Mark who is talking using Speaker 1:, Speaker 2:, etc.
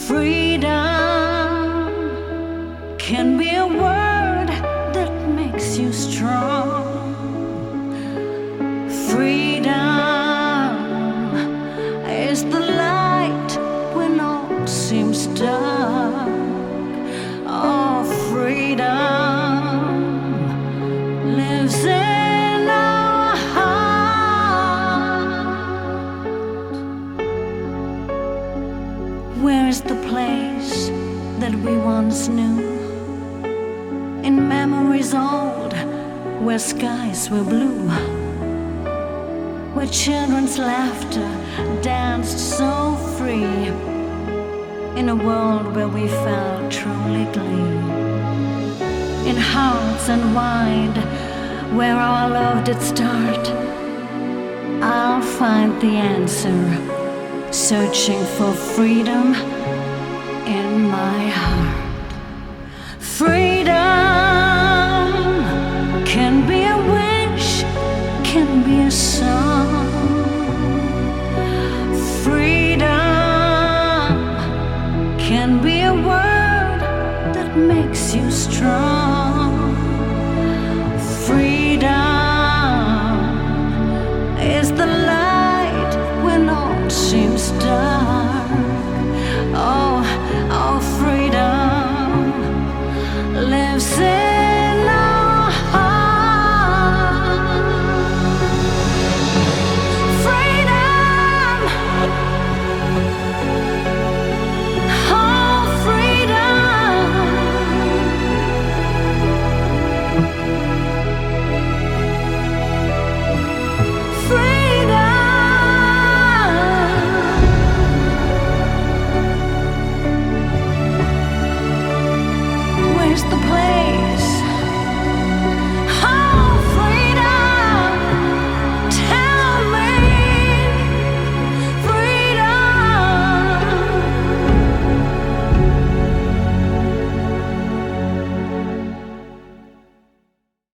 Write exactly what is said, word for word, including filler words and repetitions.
Speaker 1: Freedom can be a word that makes you strong. Freedom is the light when all seems dark. Oh, freedom lives in our heart. Where is the place that we once knew? In memories old, where skies were blue, where children's laughter danced so free, in a world where we felt truly glee. In hearts unwind, where our love did start, I'll find the answer, searching for freedom in my heart. Freedom can be a wish, can be a song. Freedom can be a word that makes you strong. Freedom is the light when all seems dark. Oh, oh, freedom lives in our heart. Freedom, oh, freedom. Freedom. Where's the place